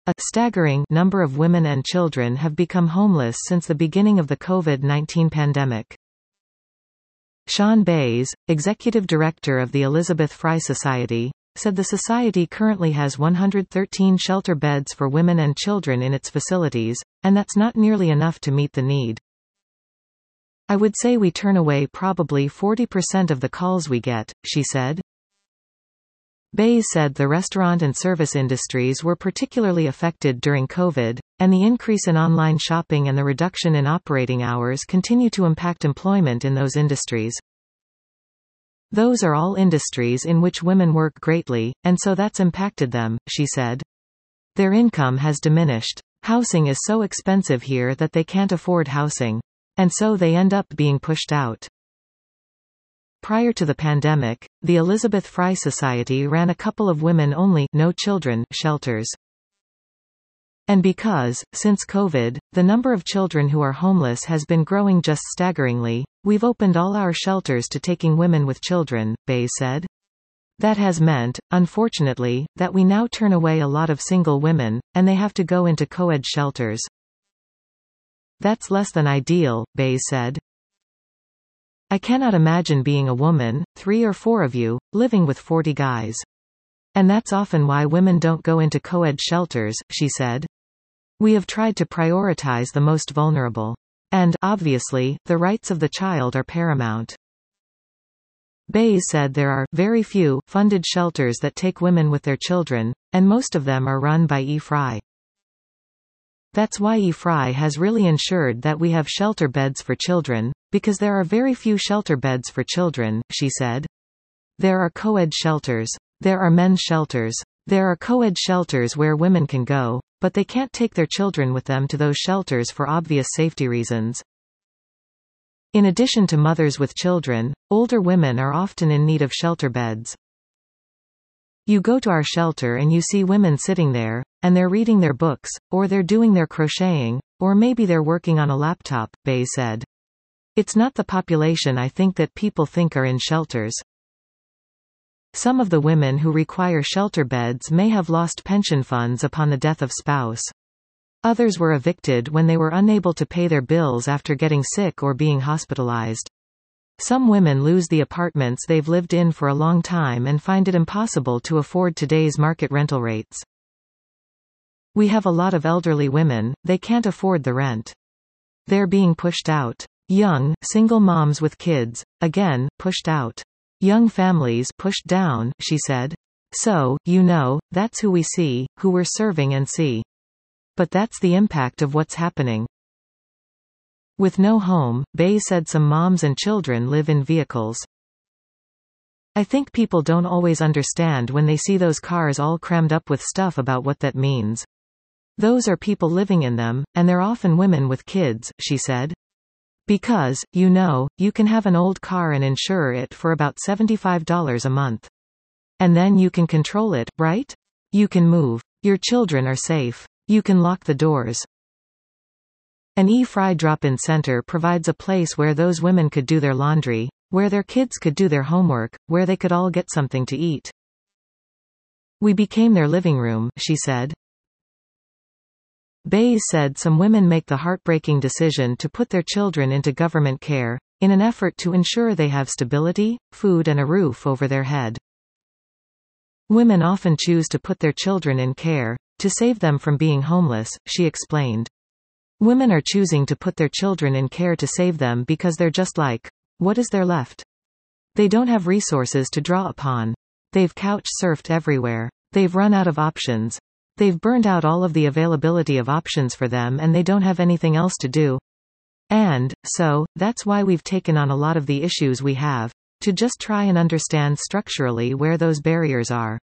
A staggering number of women and children have become homeless since the beginning of the COVID-19 pandemic. Sean Bays, executive director of the Elizabeth Fry Society, said the society currently has 113 shelter beds for women and children in its facilities, and that's not nearly enough to meet the need. I would say we turn away probably 40% of the calls we get, she said. Bays said the restaurant and service industries were particularly affected during COVID, and the increase in online shopping and the reduction in operating hours continue to impact employment in those industries. Those are all industries in which women work greatly, and so that's impacted them, she said. Their income has diminished. Housing is so expensive here that they can't afford housing. And so they end up being pushed out. Prior to the pandemic, the Elizabeth Fry Society ran a couple of women-only, no children, shelters. And because, since COVID, the number of children who are homeless has been growing just staggeringly, we've opened all our shelters to taking women with children, Bays said. That has meant, unfortunately, that we now turn away a lot of single women, and they have to go into co-ed shelters. That's less than ideal, Bays said. I cannot imagine being a woman, 3 or 4 of you, living with 40 guys. And that's often why women don't go into co-ed shelters, she said. We have tried to prioritize the most vulnerable. And, obviously, the rights of the child are paramount. Bays said there are very few funded shelters that take women with their children, and most of them are run by E-Fry. That's why E-Fry has really ensured that we have shelter beds for children, because there are very few shelter beds for children, she said. There are co-ed shelters. There are men's shelters. There are co-ed shelters where women can go, but they can't take their children with them to those shelters for obvious safety reasons. In addition to mothers with children, older women are often in need of shelter beds. You go to our shelter and you see women sitting there, and they're reading their books, or they're doing their crocheting, or maybe they're working on a laptop, Bays said. It's not the population I think that people think are in shelters. Some of the women who require shelter beds may have lost pension funds upon the death of spouse. Others were evicted when they were unable to pay their bills after getting sick or being hospitalized. Some women lose the apartments they've lived in for a long time and find it impossible to afford today's market rental rates. We have a lot of elderly women, they can't afford the rent. They're being pushed out. Young, single moms with kids, again, pushed out. Young families pushed down, she said. So, that's who we see, who we're serving and see. But that's the impact of what's happening. With no home, Bays said some moms and children live in vehicles. I think people don't always understand when they see those cars all crammed up with stuff about what that means. Those are people living in them, and they're often women with kids, she said. Because, you can have an old car and insure it for about $75 a month. And then you can control it, right? You can move. Your children are safe. You can lock the doors. An E-Fry drop-in center provides a place where those women could do their laundry, where their kids could do their homework, where they could all get something to eat. We became their living room, she said. Bays said some women make the heartbreaking decision to put their children into government care, in an effort to ensure they have stability, food and a roof over their head. Women often choose to put their children in care, to save them from being homeless, she explained. Women are choosing to put their children in care to save them because they're just like, what is there left? They don't have resources to draw upon. They've couch-surfed everywhere. They've run out of options. They've burned out all of the availability of options for them and they don't have anything else to do. And, so, that's why we've taken on a lot of the issues we have, to just try and understand structurally where those barriers are.